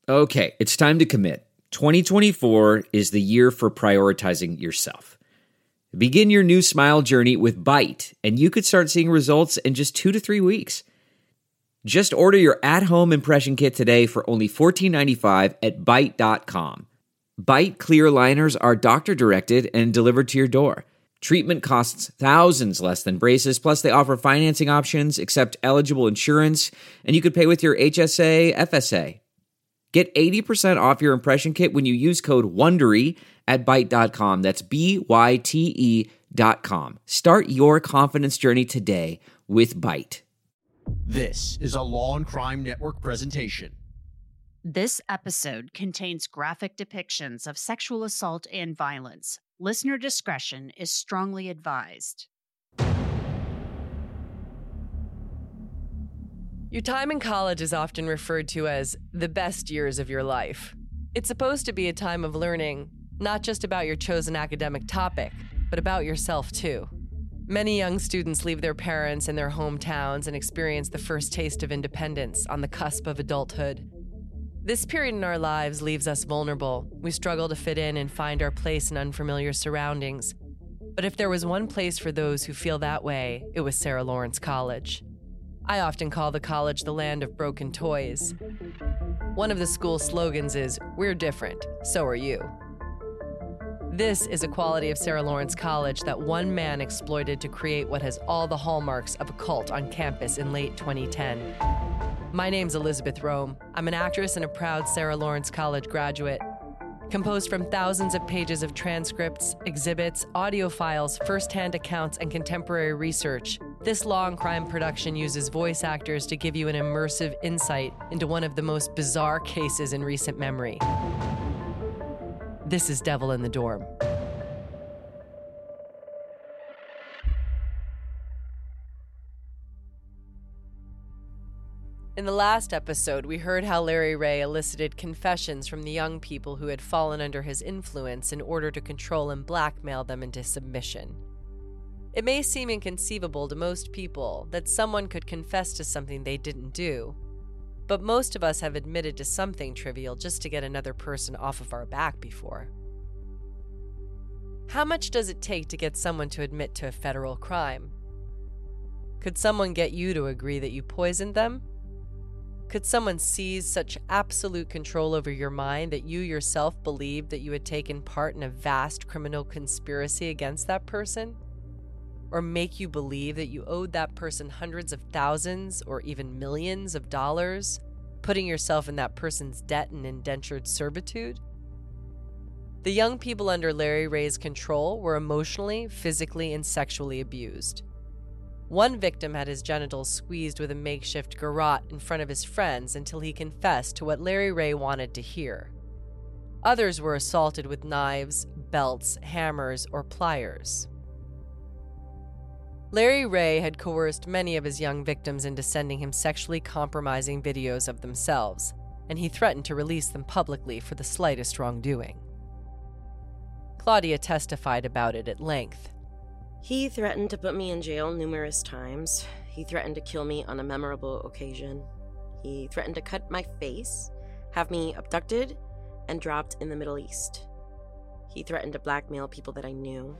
Okay, it's time to commit. 2024 is the year for prioritizing yourself. Begin your new smile journey with Byte, and you could start seeing results in just 2 to 3 weeks. Just order your at-home impression kit today for only $14.95 at Byte.com. Byte clear liners are doctor-directed and delivered to your door. Treatment costs thousands less than braces, plus they offer financing options, accept eligible insurance, and you could pay with your HSA, FSA. Get 80% off your impression kit when you use code WONDERY at Byte.com. That's BYTE.com. Start your confidence journey today with Byte. This is a Law and Crime Network presentation. This episode contains graphic depictions of sexual assault and violence. Listener discretion is strongly advised. Your time in college is often referred to as the best years of your life. It's supposed to be a time of learning, not just about your chosen academic topic, but about yourself too. Many young students leave their parents and their hometowns and experience the first taste of independence on the cusp of adulthood. This period in our lives leaves us vulnerable. We struggle to fit in and find our place in unfamiliar surroundings. But if there was one place for those who feel that way, it was Sarah Lawrence College. I often call the college the land of broken toys. One of the school's slogans is, "We're different, so are you." This is a quality of Sarah Lawrence College that one man exploited to create what has all the hallmarks of a cult on campus in late 2010. My name's Elizabeth Rome. I'm an actress and a proud Sarah Lawrence College graduate. Composed from thousands of pages of transcripts, exhibits, audio files, first-hand accounts, and contemporary research, this law and crime production uses voice actors to give you an immersive insight into one of the most bizarre cases in recent memory. This is Devil in the Dorm. In the last episode, we heard how Larry Ray elicited confessions from the young people who had fallen under his influence in order to control and blackmail them into submission. It may seem inconceivable to most people that someone could confess to something they didn't do, but most of us have admitted to something trivial just to get another person off of our back before. How much does it take to get someone to admit to a federal crime? Could someone get you to agree that you poisoned them? Could someone seize such absolute control over your mind that you yourself believed that you had taken part in a vast criminal conspiracy against that person? Or make you believe that you owed that person hundreds of thousands or even millions of dollars, putting yourself in that person's debt and indentured servitude? The young people under Larry Ray's control were emotionally, physically, and sexually abused. One victim had his genitals squeezed with a makeshift garrote in front of his friends until he confessed to what Larry Ray wanted to hear. Others were assaulted with knives, belts, hammers, or pliers. Larry Ray had coerced many of his young victims into sending him sexually compromising videos of themselves, and he threatened to release them publicly for the slightest wrongdoing. Claudia testified about it at length. He threatened to put me in jail numerous times. He threatened to kill me on a memorable occasion. He threatened to cut my face, have me abducted, and dropped in the Middle East. He threatened to blackmail people that I knew.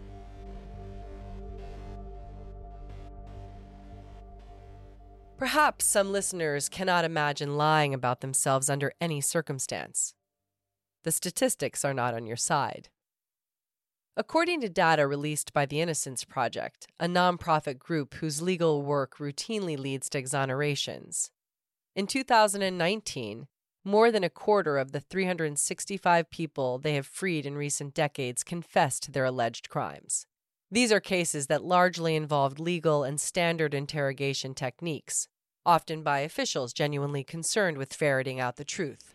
Perhaps some listeners cannot imagine lying about themselves under any circumstance. The statistics are not on your side. According to data released by the Innocence Project, a nonprofit group whose legal work routinely leads to exonerations, in 2019, more than a quarter of the 365 people they have freed in recent decades confessed to their alleged crimes. These are cases that largely involved legal and standard interrogation techniques, often by officials genuinely concerned with ferreting out the truth.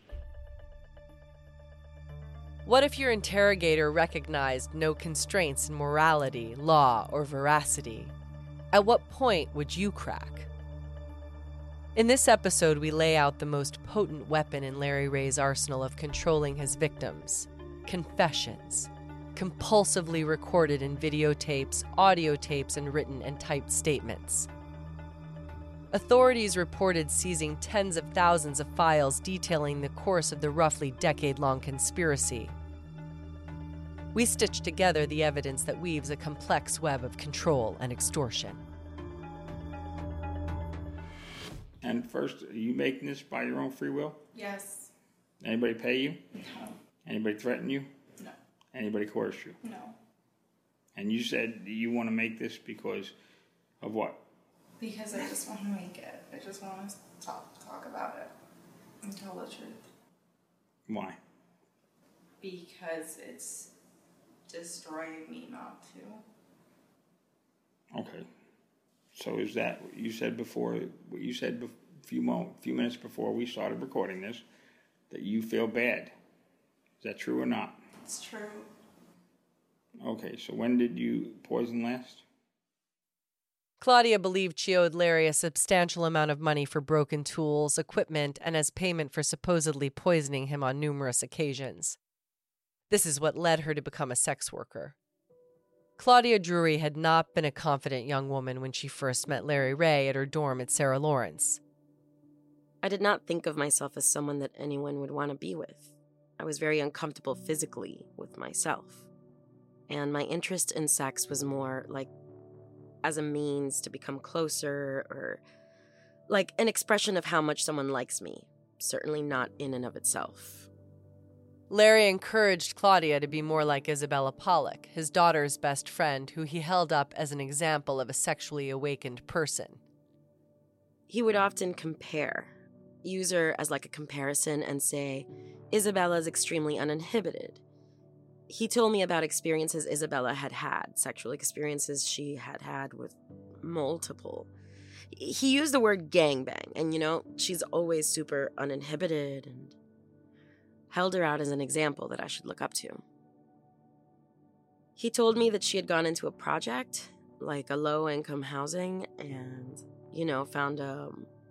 What if your interrogator recognized no constraints in morality, law, or veracity? At what point would you crack? In this episode, we lay out the most potent weapon in Larry Ray's arsenal of controlling his victims: confessions, compulsively recorded in videotapes, audio tapes, and written and typed statements. Authorities reported seizing tens of thousands of files detailing the course of the roughly decade-long conspiracy. We stitched together the evidence that weaves a complex web of control and extortion. And first, are you making this by your own free will? Yes. Anybody pay you? No. Anybody threaten you? No. Anybody coerce you? No. And you said you want to make this because of what? Because I just want to make it. I just want to talk about it and tell the truth. Why? Because it's destroying me not to. Okay. So is that what you said before? What you said a few minutes before we started recording this, that you feel bad? Is that true or not? It's true. Okay. So when did you poison last? Claudia believed she owed Larry a substantial amount of money for broken tools, equipment, and as payment for supposedly poisoning him on numerous occasions. This is what led her to become a sex worker. Claudia Drury had not been a confident young woman when she first met Larry Ray at her dorm at Sarah Lawrence. I did not think of myself as someone that anyone would want to be with. I was very uncomfortable physically with myself. And my interest in sex was more like as a means to become closer, or like an expression of how much someone likes me, certainly not in and of itself. Larry encouraged Claudia to be more like Isabella Pollock, his daughter's best friend, who he held up as an example of a sexually awakened person. He would often use her as like a comparison and say, Isabella's extremely uninhibited. He told me about experiences Isabella had had, sexual experiences she had had with multiple. He used the word gangbang, and she's always super uninhibited, and held her out as an example that I should look up to. He told me that she had gone into a project, like a low-income housing, and, found a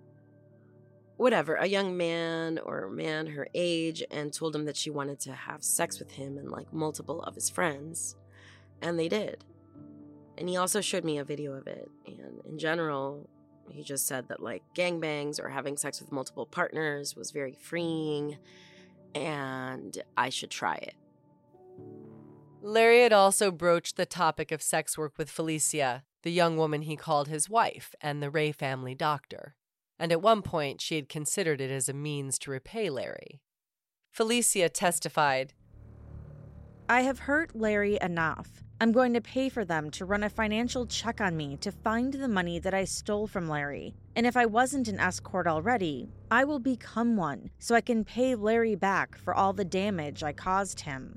young man or man her age, and told him that she wanted to have sex with him and like multiple of his friends. And they did. And he also showed me a video of it. And in general, he just said that like gangbangs or having sex with multiple partners was very freeing and I should try it. Larry had also broached the topic of sex work with Felicia, the young woman he called his wife, and the Ray family doctor. And at one point, she had considered it as a means to repay Larry. Felicia testified, I have hurt Larry enough. I'm going to pay for them to run a financial check on me to find the money that I stole from Larry. And if I wasn't an escort already, I will become one so I can pay Larry back for all the damage I caused him.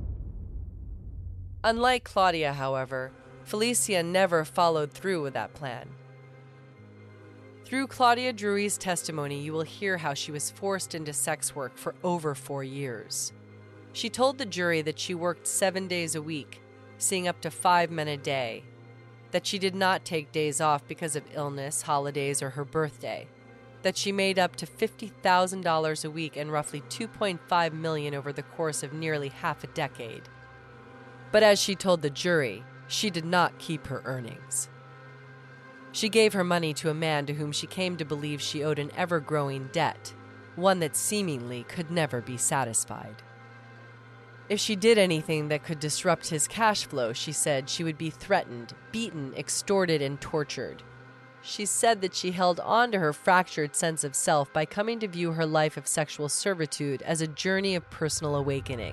Unlike Claudia, however, Felicia never followed through with that plan. Through Claudia Drury's testimony, you will hear how she was forced into sex work for over 4 years. She told the jury that she worked 7 days a week, seeing up to 5 men a day, that she did not take days off because of illness, holidays, or her birthday, that she made up to $50,000 a week and roughly $2.5 million over the course of nearly half a decade. But as she told the jury, she did not keep her earnings. She gave her money to a man to whom she came to believe she owed an ever-growing debt, one that seemingly could never be satisfied. If she did anything that could disrupt his cash flow, she said she would be threatened, beaten, extorted, and tortured. She said that she held on to her fractured sense of self by coming to view her life of sexual servitude as a journey of personal awakening.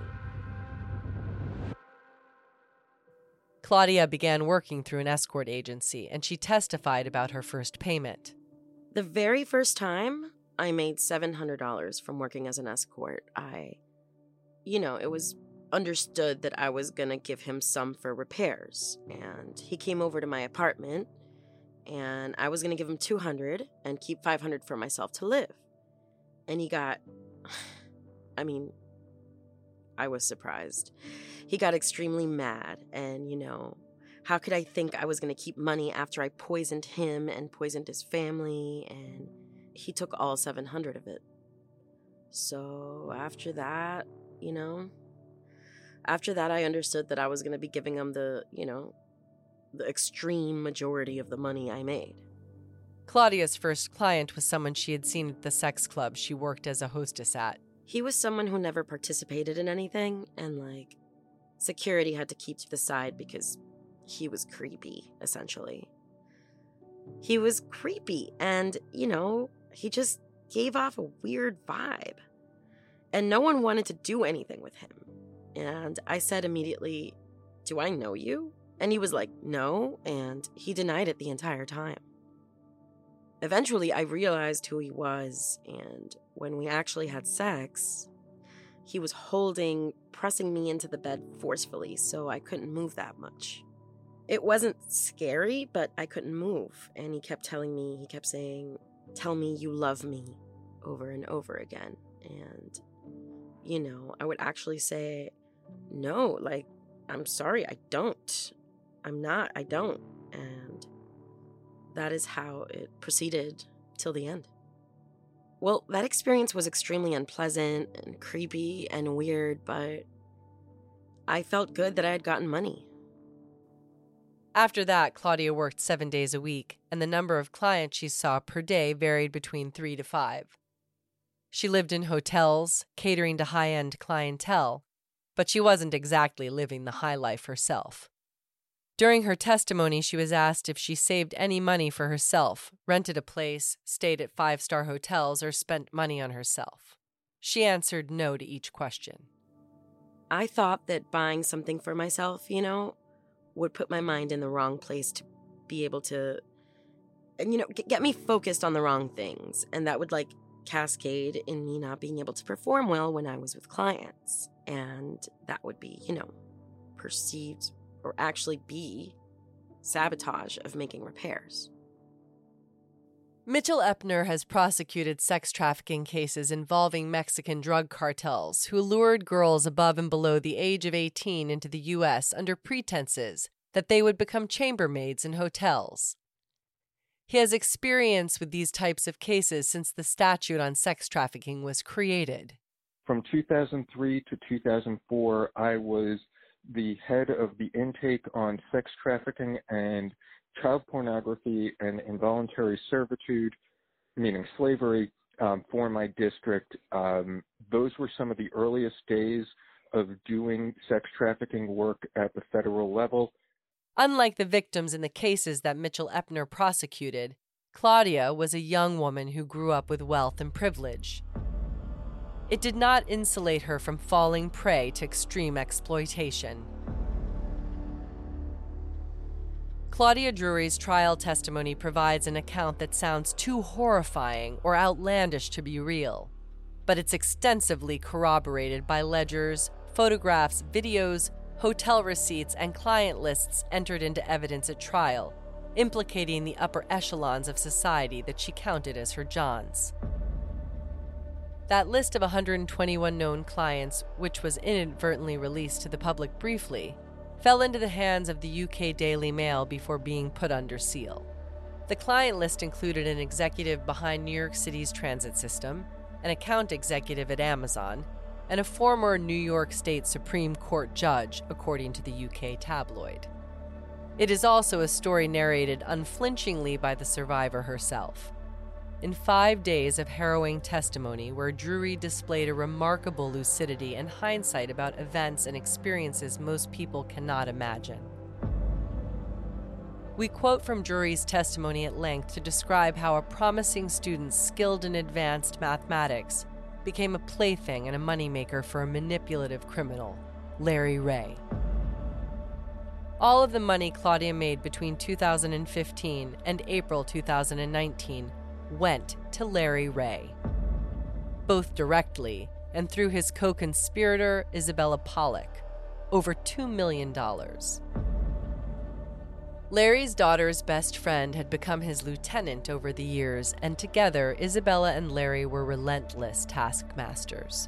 Claudia began working through an escort agency, and she testified about her first payment. The very first time, I made $700 from working as an escort. It was understood that I was going to give him some for repairs. And he came over to my apartment, and I was going to give him $200 and keep $500 for myself to live. And he got... I was surprised. He got extremely mad, and, how could I think I was going to keep money after I poisoned him and poisoned his family, and he took all $700 of it. So after that, I understood that I was going to be giving him the extreme majority of the money I made. Claudia's first client was someone she had seen at the sex club she worked as a hostess at. He was someone who never participated in anything, and, security had to keep to the side because he was creepy, essentially. He was creepy, and, he just gave off a weird vibe. And no one wanted to do anything with him. And I said immediately, "Do I know you?" And he was like, "No," and he denied it the entire time. Eventually, I realized who he was, and when we actually had sex, he was pressing me into the bed forcefully, so I couldn't move that much. It wasn't scary, but I couldn't move, and he kept saying, "Tell me you love me," over and over again. And, I would actually say, "No, I'm sorry, I don't. I don't." And that is how it proceeded till the end. Well, that experience was extremely unpleasant and creepy and weird, but I felt good that I had gotten money. After that, Claudia worked 7 days a week, and the number of clients she saw per day varied between 3 to 5. She lived in hotels, catering to high-end clientele, but she wasn't exactly living the high life herself. During her testimony, she was asked if she saved any money for herself, rented a place, stayed at 5-star hotels, or spent money on herself. She answered no to each question. I thought that buying something for myself, would put my mind in the wrong place to be able to, get me focused on the wrong things. And that would, cascade in me not being able to perform well when I was with clients. And that would be, perceived or actually be sabotage of making repairs. Mitchell Epner has prosecuted sex trafficking cases involving Mexican drug cartels who lured girls above and below the age of 18 into the U.S. under pretenses that they would become chambermaids in hotels. He has experience with these types of cases since the statute on sex trafficking was created. From 2003 to 2004, I was the head of the intake on sex trafficking and child pornography and involuntary servitude, meaning slavery, for my district. Those were some of the earliest days of doing sex trafficking work at the federal level. Unlike the victims in the cases that Mitchell Epner prosecuted, Claudia was a young woman who grew up with wealth and privilege. It did not insulate her from falling prey to extreme exploitation. Claudia Drury's trial testimony provides an account that sounds too horrifying or outlandish to be real, but it's extensively corroborated by ledgers, photographs, videos, hotel receipts, and client lists entered into evidence at trial, implicating the upper echelons of society that she counted as her Johns. That list of 121 known clients, which was inadvertently released to the public briefly, fell into the hands of the UK Daily Mail before being put under seal. The client list included an executive behind New York City's transit system, an account executive at Amazon, and a former New York State Supreme Court judge, according to the UK tabloid. It is also a story narrated unflinchingly by the survivor herself. In 5 days of harrowing testimony where Drury displayed a remarkable lucidity and hindsight about events and experiences most people cannot imagine. We quote from Drury's testimony at length to describe how a promising student skilled in advanced mathematics became a plaything and a moneymaker for a manipulative criminal, Larry Ray. All of the money Claudia made between 2015 and April 2019 went to Larry Ray, both directly and through his co-conspirator, Isabella Pollack, over $2 million. Larry's daughter's best friend had become his lieutenant over the years, and together, Isabella and Larry were relentless taskmasters.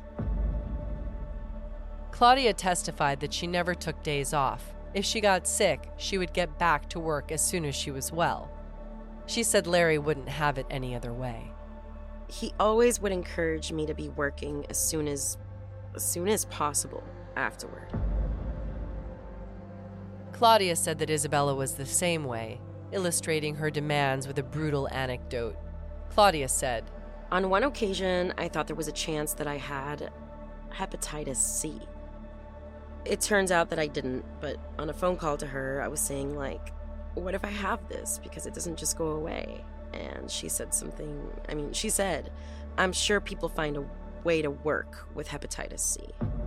Claudia testified that she never took days off. If she got sick, she would get back to work as soon as she was well. She said Larry wouldn't have it any other way. He always would encourage me to be working as soon as possible afterward. Claudia said that Isabella was the same way, illustrating her demands with a brutal anecdote. Claudia said, On one occasion, I thought there was a chance that I had hepatitis C. It turns out that I didn't, but on a phone call to her, I was saying, like, what if I have this? Because it doesn't just go away. And she said she said, I'm sure people find a way to work with hepatitis C.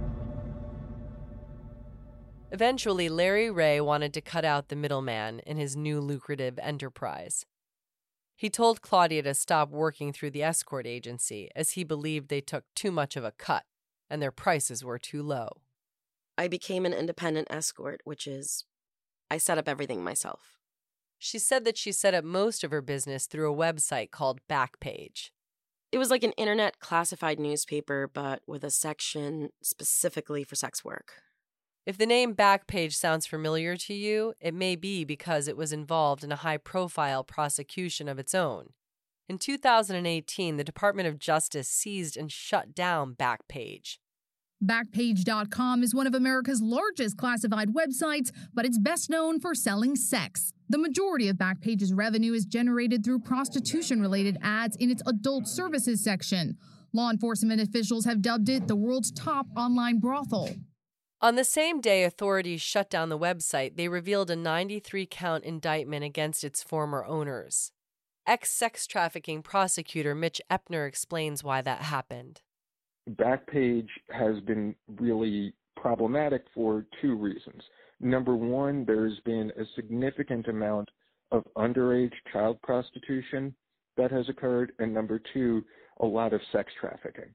Eventually, Larry Ray wanted to cut out the middleman in his new lucrative enterprise. He told Claudia to stop working through the escort agency as he believed they took too much of a cut and their prices were too low. I became an independent escort, which is, I set up everything myself. She said that she set up most of her business through a website called Backpage. It was like an internet classified newspaper, but with a section specifically for sex work. If the name Backpage sounds familiar to you, it may be because it was involved in a high-profile prosecution of its own. In 2018, the Department of Justice seized and shut down Backpage. Backpage.com is one of America's largest classified websites, but it's best known for selling sex. The majority of Backpage's revenue is generated through prostitution-related ads in its adult services section. Law enforcement officials have dubbed it the world's top online brothel. On the same day authorities shut down the website, they revealed a 93-count indictment against its former owners. Ex-sex trafficking prosecutor Mitch Epner explains why that happened. Backpage has been really problematic for two reasons. Number one, there's been a significant amount of underage child prostitution that has occurred, and number two, a lot of sex trafficking.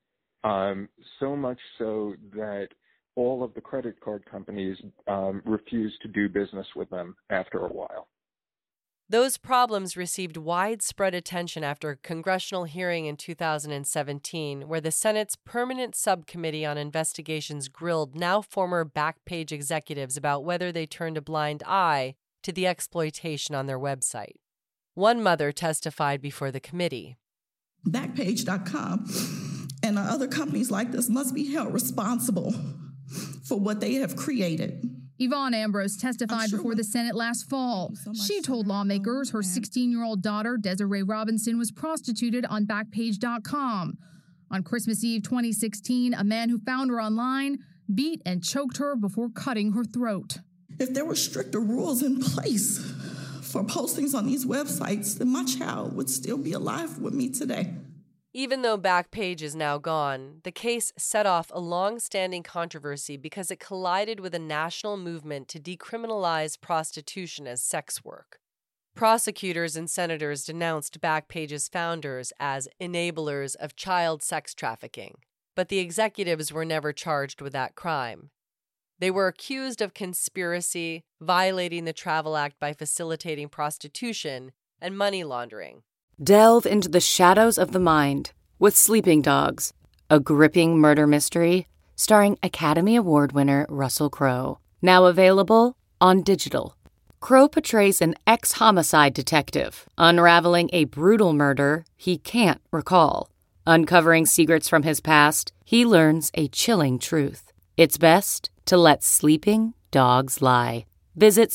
So much so that all of the credit card companies refused to do business with them after a while. Those problems received widespread attention after a congressional hearing in 2017, where the Senate's Permanent Subcommittee on Investigations grilled now former Backpage executives about whether they turned a blind eye to the exploitation on their website. One mother testified before the committee. Backpage.com and other companies like this must be held responsible for what they have created. Yvonne Ambrose testified before the Senate last fall. She told lawmakers her 16-year-old daughter, Desiree Robinson, was prostituted on Backpage.com. On Christmas Eve 2016, a man who found her online beat and choked her before cutting her throat. If there were stricter rules in place for postings on these websites, then my child would still be alive with me today. Even though Backpage is now gone, the case set off a long-standing controversy because it collided with a national movement to decriminalize prostitution as sex work. Prosecutors and senators denounced Backpage's founders as enablers of child sex trafficking, but the executives were never charged with that crime. They were accused of conspiracy, violating the Travel Act by facilitating prostitution, and money laundering. Delve into the shadows of the mind with Sleeping Dogs, a gripping murder mystery starring Academy Award winner Russell Crowe. Now available on digital. Crowe portrays an ex-homicide detective unraveling a brutal murder he can't recall. Uncovering secrets from his past, he learns a chilling truth. It's best to let sleeping dogs lie. Visit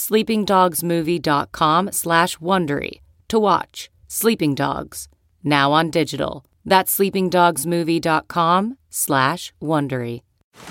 sleepingdogsmovie.com/Wondery to watch Sleeping Dogs, now on digital. That's sleepingdogsmovie.com/Wondery.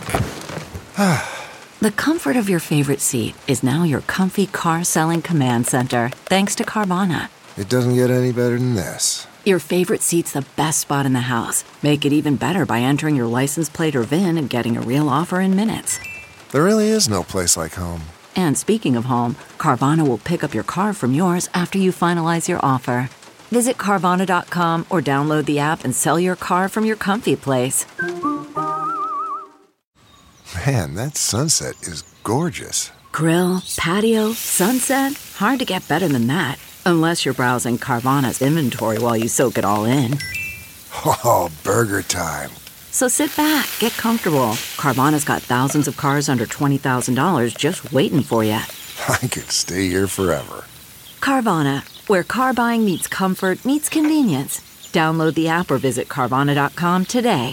The comfort of your favorite seat is now your comfy car selling command center, thanks to Carvana. It doesn't get any better than this. Your favorite seat's the best spot in the house. Make it even better by entering your license plate or VIN and getting a real offer in minutes. There really is no place like home. And speaking of home, Carvana will pick up your car from yours after you finalize your offer. Visit Carvana.com or download the app and sell your car from your comfy place. Man, that sunset is gorgeous. Grill, patio, sunset. Hard to get better than that. Unless you're browsing Carvana's inventory while you soak it all in. Oh, burger time. So sit back, get comfortable. Carvana's got thousands of cars under $20,000 just waiting for you. I could stay here forever. Carvana, where car buying meets comfort meets convenience. Download the app or visit Carvana.com today.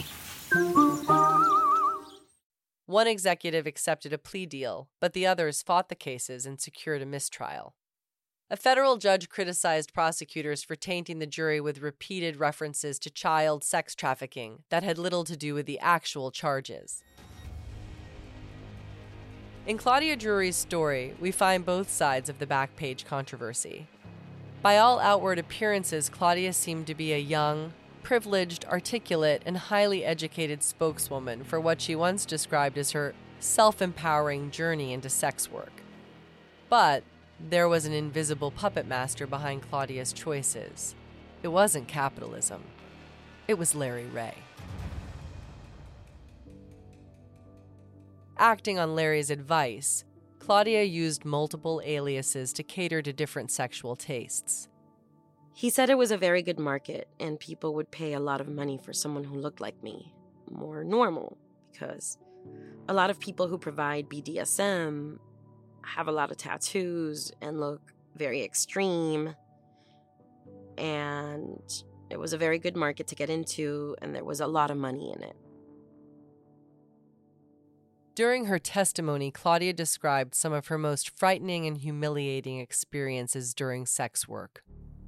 One executive accepted a plea deal, but the others fought the cases and secured a mistrial. A federal judge criticized prosecutors for tainting the jury with repeated references to child sex trafficking that had little to do with the actual charges. In Claudia Drury's story, we find both sides of the Backpage controversy. By all outward appearances, Claudia seemed to be a young, privileged, articulate, and highly educated spokeswoman for what she once described as her self-empowering journey into sex work. But there was an invisible puppet master behind Claudia's choices. It wasn't capitalism. It was Larry Ray. Acting on Larry's advice, Claudia used multiple aliases to cater to different sexual tastes. He said it was a very good market and people would pay a lot of money for someone who looked like me, more normal, because a lot of people who provide BDSM have a lot of tattoos and look very extreme. And it was a very good market to get into, and there was a lot of money in it. During her testimony, Claudia described some of her most frightening and humiliating experiences during sex work.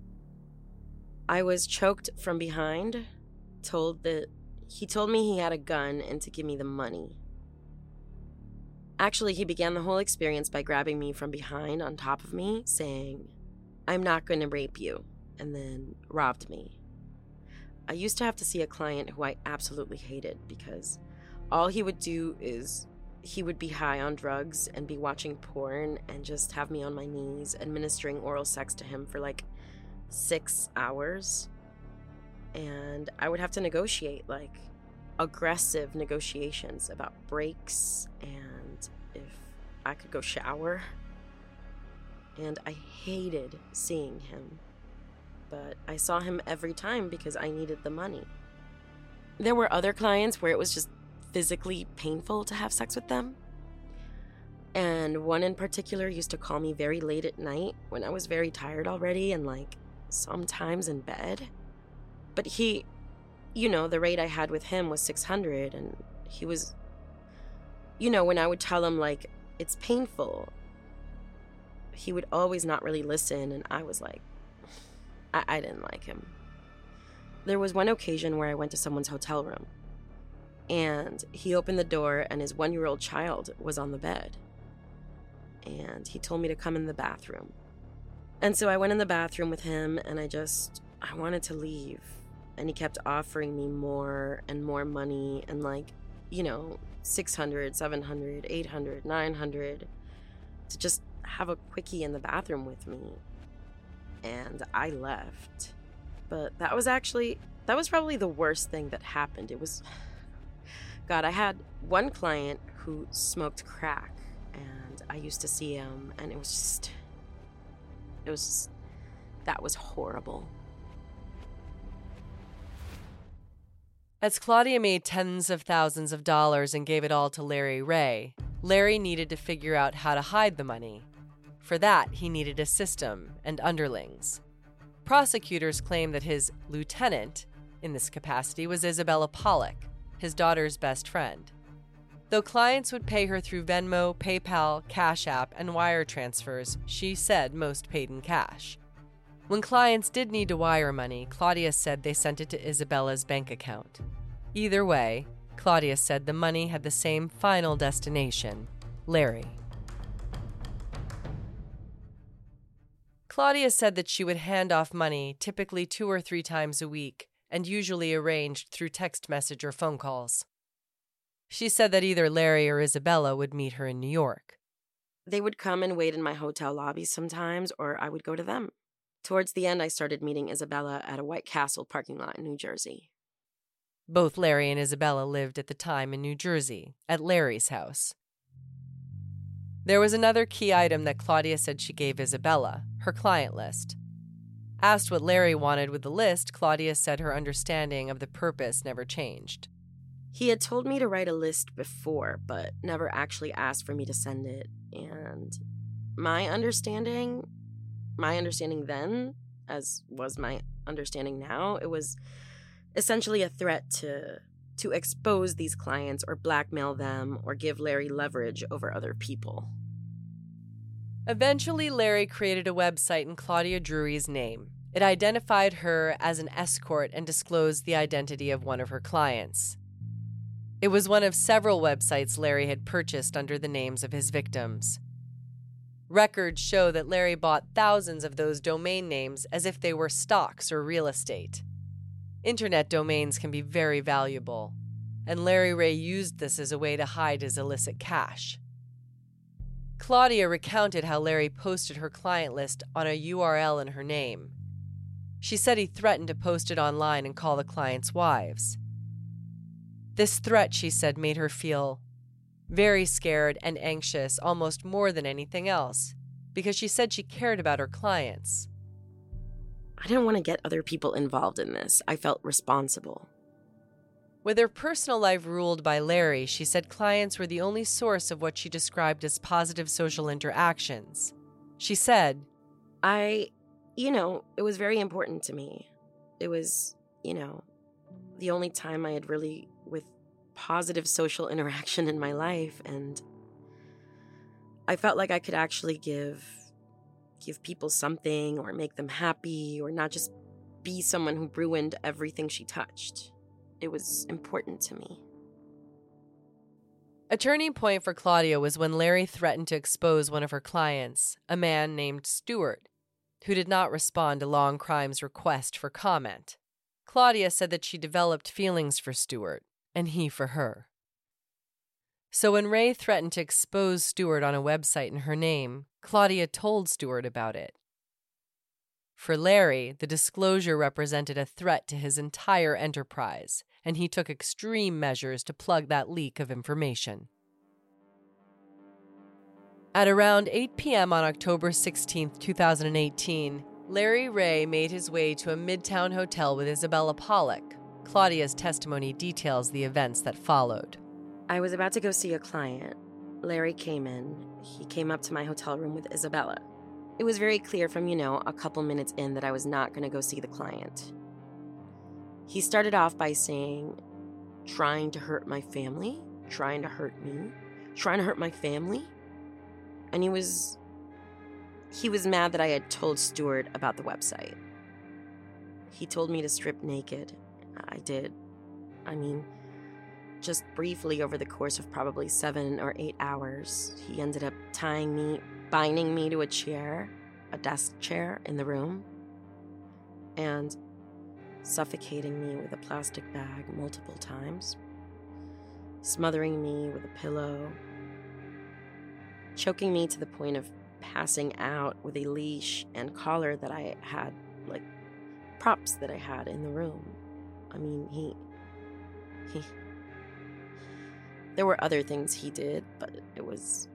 I was choked from behind, he told me he had a gun and to give me the money. Actually, he began the whole experience by grabbing me from behind on top of me, saying, "I'm not going to rape you," and then robbed me. I used to have to see a client who I absolutely hated because all he would do is he would be high on drugs and be watching porn and just have me on my knees administering oral sex to him for like 6 hours. And I would have to negotiate, like, aggressive negotiations about breaks and if I could go shower. And I hated seeing him. But I saw him every time because I needed the money. There were other clients where it was just physically painful to have sex with them. And one in particular used to call me very late at night when I was very tired already and like sometimes in bed. But he, the rate I had with him was $600 and he was, when I would tell him like, it's painful, he would always not really listen and I was like, I didn't like him. There was one occasion where I went to someone's hotel room and he opened the door and his 1-year-old child was on the bed. And he told me to come in the bathroom. And so I went in the bathroom with him and I wanted to leave. And he kept offering me more and more money and $600, $700, $800, $900 to just have a quickie in the bathroom with me. And I left. But that was probably the worst thing that happened. It was, God, I had one client who smoked crack and I used to see him and that was horrible. As Claudia made tens of thousands of dollars and gave it all to Larry Ray, Larry needed to figure out how to hide the money. For that, he needed a system and underlings. Prosecutors claim that his lieutenant, in this capacity, was Isabella Pollock, his daughter's best friend. Though clients would pay her through Venmo, PayPal, Cash App, and wire transfers, she said most paid in cash. When clients did need to wire money, Claudia said they sent it to Isabella's bank account. Either way, Claudia said the money had the same final destination, Larry. Claudia said that she would hand off money typically 2 or 3 times a week and usually arranged through text message or phone calls. She said that either Larry or Isabella would meet her in New York. They would come and wait in my hotel lobby sometimes, or I would go to them. Towards the end, I started meeting Isabella at a White Castle parking lot in New Jersey. Both Larry and Isabella lived at the time in New Jersey, at Larry's house. There was another key item that Claudia said she gave Isabella, her client list. Asked what Larry wanted with the list, Claudia said her understanding of the purpose never changed. He had told me to write a list before, but never actually asked for me to send it. And my understanding then, as was my understanding now, it was essentially a threat to expose these clients or blackmail them or give Larry leverage over other people. Eventually, Larry created a website in Claudia Drury's name. It identified her as an escort and disclosed the identity of one of her clients. It was one of several websites Larry had purchased under the names of his victims. Records show that Larry bought thousands of those domain names as if they were stocks or real estate. Internet domains can be very valuable, and Larry Ray used this as a way to hide his illicit cash. Claudia recounted how Larry posted her client list on a URL in her name. She said he threatened to post it online and call the clients' wives. This threat, she said, made her feel very scared and anxious, almost more than anything else, because she said she cared about her clients. I didn't want to get other people involved in this. I felt responsible. With her personal life ruled by Larry, she said clients were the only source of what she described as positive social interactions. She said, it was very important to me. It was, the only time I had really with positive social interaction in my life, and I felt like I could actually give people something or make them happy or not just be someone who ruined everything she touched. It was important to me. A turning point for Claudia was when Larry threatened to expose one of her clients, a man named Stewart, who did not respond to Law & Crime's request for comment. Claudia said that she developed feelings for Stewart, and he for her. So when Ray threatened to expose Stewart on a website in her name, Claudia told Stewart about it. For Larry, the disclosure represented a threat to his entire enterprise, and he took extreme measures to plug that leak of information. At around 8 p.m. on October 16, 2018, Larry Ray made his way to a Midtown hotel with Isabella Pollock. Claudia's testimony details the events that followed. I was about to go see a client. Larry came in. He came up to my hotel room with Isabella. It was very clear from, a couple minutes in that I was not going to go see the client. He started off by saying, trying to hurt my family, trying to hurt me, trying to hurt my family. And he was mad that I had told Stewart about the website. He told me to strip naked. I did. Just briefly over the course of probably 7 or 8 hours, he ended up binding me to a chair, a desk chair in the room, and suffocating me with a plastic bag multiple times, smothering me with a pillow, choking me to the point of passing out with a leash and collar that I had, props that I had in the room. There were other things he did, but it was...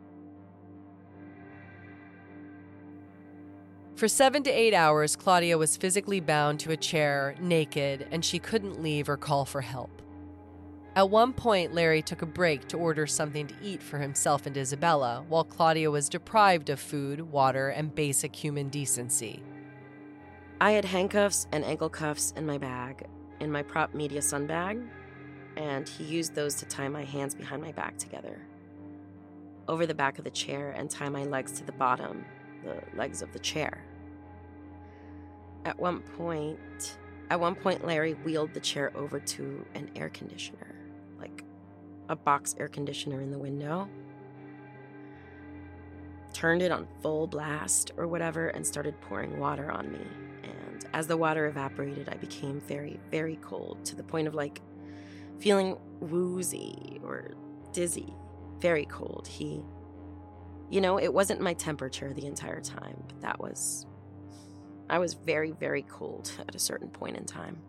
For 7 to 8 hours, Claudia was physically bound to a chair, naked, and she couldn't leave or call for help. At one point, Larry took a break to order something to eat for himself and Isabella, while Claudia was deprived of food, water, and basic human decency. I had handcuffs and ankle cuffs in my bag, in my prop media sun bag, and he used those to tie my hands behind my back together, over the back of the chair, and tie my legs to the bottom, the legs of the chair. At one point, Larry wheeled the chair over to an air conditioner, a box air conditioner in the window, turned it on full blast or whatever, and started pouring water on me. And as the water evaporated, I became very, very cold, to the point of feeling woozy or dizzy, very cold. It wasn't my temperature the entire time, but I was very, very cold at a certain point in time.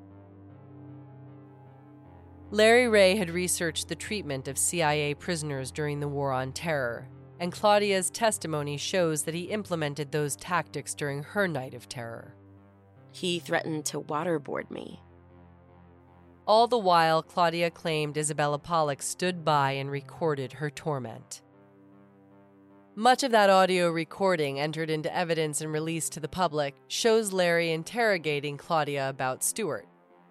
Larry Ray had researched the treatment of CIA prisoners during the War on Terror, and Claudia's testimony shows that he implemented those tactics during her night of terror. He threatened to waterboard me. All the while, Claudia claimed Isabella Pollock stood by and recorded her torment. Much of that audio recording, entered into evidence and released to the public, shows Larry interrogating Claudia about Stewart.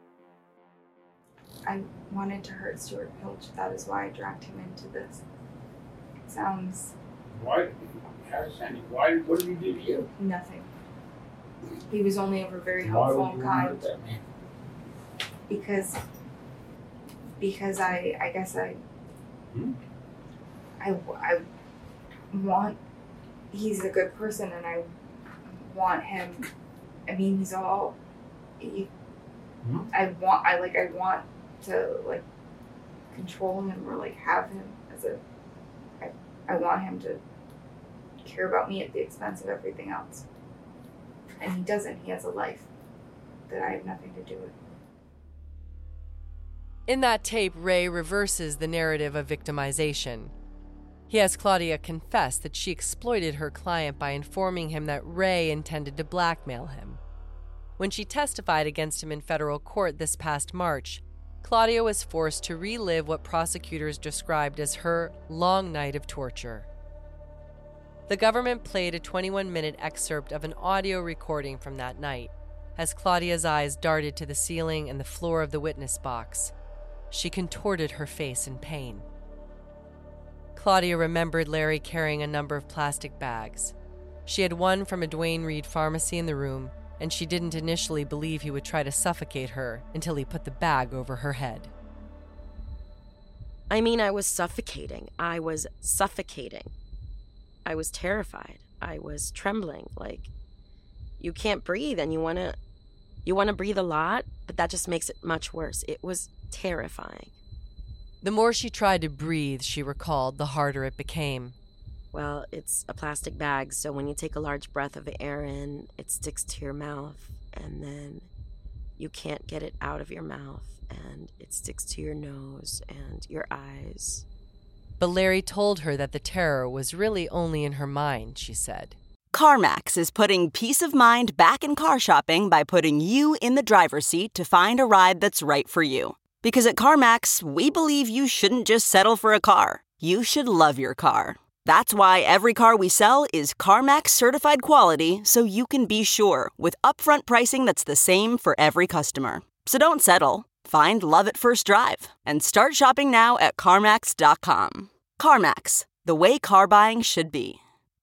I wanted to hurt Stewart Pilch. That is why I dragged him into this. It sounds... Why? condescending. Why? What did he do to you? Nothing. He was only ever very Why helpful would and you kind. want that man? Because I guess I want, he's a good person and I want him, I mean, he's all, I want to like control him or like have him as I want him to care about me at the expense of everything else. And he doesn't. He has a life that I have nothing to do with. In that tape, Ray reverses the narrative of victimization. He has Claudia confess that she exploited her client by informing him that Ray intended to blackmail him. When she testified against him in federal court this past March, Claudia was forced to relive what prosecutors described as her long night of torture. The government played a 21-minute excerpt of an audio recording from that night, as Claudia's eyes darted to the ceiling and the floor of the witness box. She contorted her face in pain. Claudia remembered Larry carrying a number of plastic bags. She had one from a Duane Reade pharmacy in the room, and she didn't initially believe he would try to suffocate her until he put the bag over her head. I mean, I was suffocating. I was terrified. I was trembling. Like, you can't breathe and you want to breathe a lot, but that just makes it much worse. It was terrifying. The more she tried to breathe, she recalled, the harder it became. Well, it's a plastic bag, so when you take a large breath of air in, it sticks to your mouth, and then you can't get it out of your mouth, and it sticks to your nose and your eyes. But Larry told her that the terror was really only in her mind, she said. CarMax is putting peace of mind back in car shopping by putting you in the driver's seat to find a ride that's right for you. Because at CarMax, we believe you shouldn't just settle for a car. You should love your car. That's why every car we sell is CarMax certified quality, so you can be sure with upfront pricing that's the same for every customer. So don't settle. Find love at first drive and start shopping now at CarMax.com. CarMax, the way car buying should be.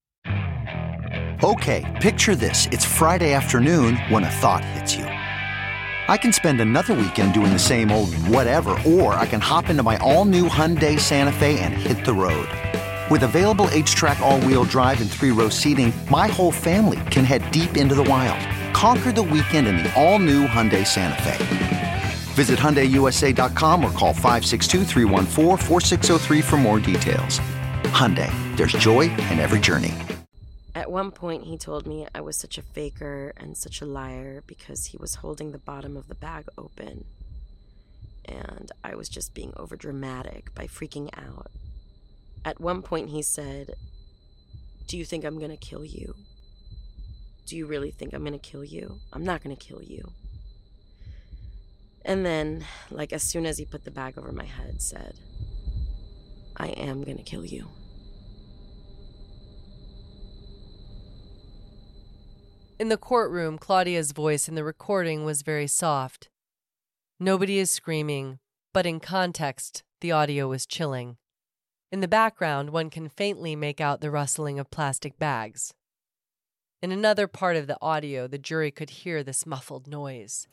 Okay, picture this. It's Friday afternoon when a thought hits you. I can spend another weekend doing the same old whatever, or I can hop into my all-new Hyundai Santa Fe and hit the road. With available H-Track all-wheel drive and 3-row seating, my whole family can head deep into the wild. Conquer the weekend in the all-new Hyundai Santa Fe. Visit HyundaiUSA.com or call 562-314-4603 for more details. Hyundai, there's joy in every journey. At one point, he told me I was such a faker and such a liar because he was holding the bottom of the bag open. And I was just being overdramatic by freaking out. At one point, he said, "Do you think I'm going to kill you? Do you really think I'm going to kill you? I'm not going to kill you." And then, like as soon as he put the bag over my head, said, "I am going to kill you." In the courtroom, Claudia's voice in the recording was very soft. Nobody is screaming, but in context, the audio is chilling. In the background, one can faintly make out the rustling of plastic bags. In another part of the audio, the jury could hear this muffled noise.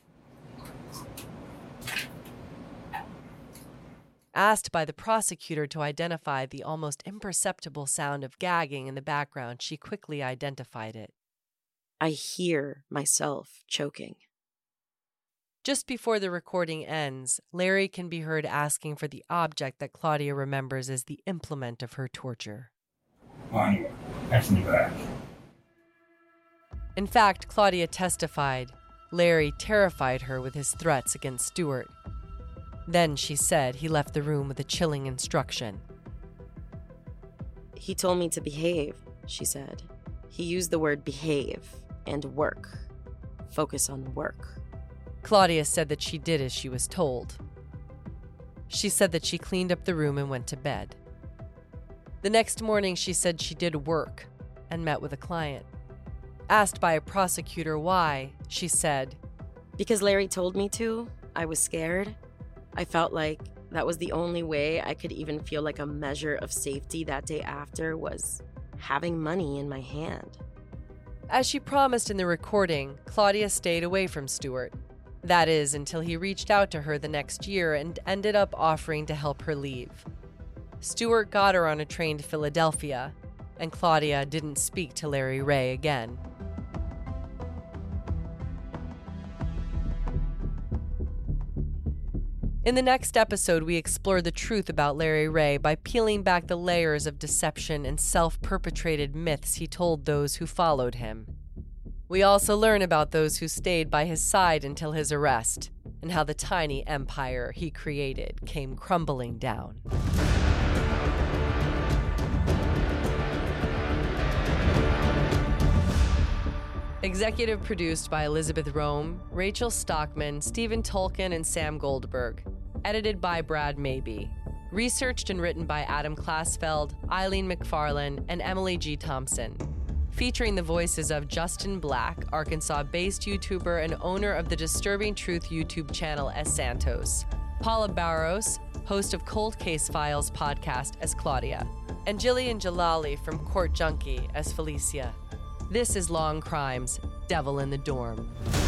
Asked by the prosecutor to identify the almost imperceptible sound of gagging in the background, she quickly identified it. I hear myself choking. Just before the recording ends, Larry can be heard asking for the object that Claudia remembers as the implement of her torture. On you. That's in the back. In fact, Claudia testified Larry terrified her with his threats against Stewart. Then, she said, he left the room with a chilling instruction. He told me to behave, she said. He used the word behave and work. Focus on work. Claudia said that she did as she was told. She said that she cleaned up the room and went to bed. The next morning, she said she did work and met with a client. Asked by a prosecutor why, she said, "Because Larry told me to. I was scared. I felt like that was the only way I could even feel like a measure of safety that day after was having money in my hand. As she promised in the recording, Claudia stayed away from Stuart. That is, until he reached out to her the next year and ended up offering to help her leave. Stuart got her on a train to Philadelphia, and Claudia didn't speak to Larry Ray again. In the next episode, we explore the truth about Larry Ray by peeling back the layers of deception and self-perpetrated myths he told those who followed him. We also learn about those who stayed by his side until his arrest, and how the tiny empire he created came crumbling down. Executive produced by Elizabeth Rome, Rachel Stockman, Stephen Tolkien, and Sam Goldberg. Edited by Brad Mabey. Researched and written by Adam Klasfeld, Eileen McFarlane, and Emily G. Thompson. Featuring the voices of Justin Black, Arkansas-based YouTuber and owner of the Disturbing Truth YouTube channel as Santos. Paula Barros, host of Cold Case Files podcast as Claudia. And Jillian Jalali from Court Junkie as Felicia. This is Long Crimes, Devil in the Dorm.